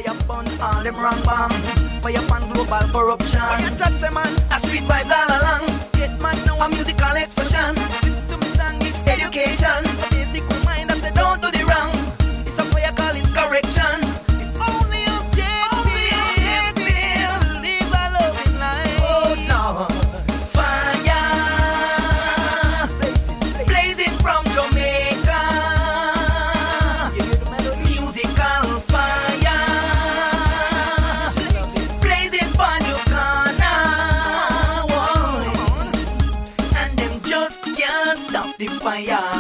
Fire burn all them wrong bang. Fire pan global corruption. Fire chat say man, a street vibes all along. Get man now a musical expression. Listen to me song, it's education. So basic mind that say don't do the wrong. It's a fire call it correction. It only objective to live a loving life. Oh no, fire blazing from Jamaica. Musical fire blazing for your corner. Whoa. And them just can't stop the fire.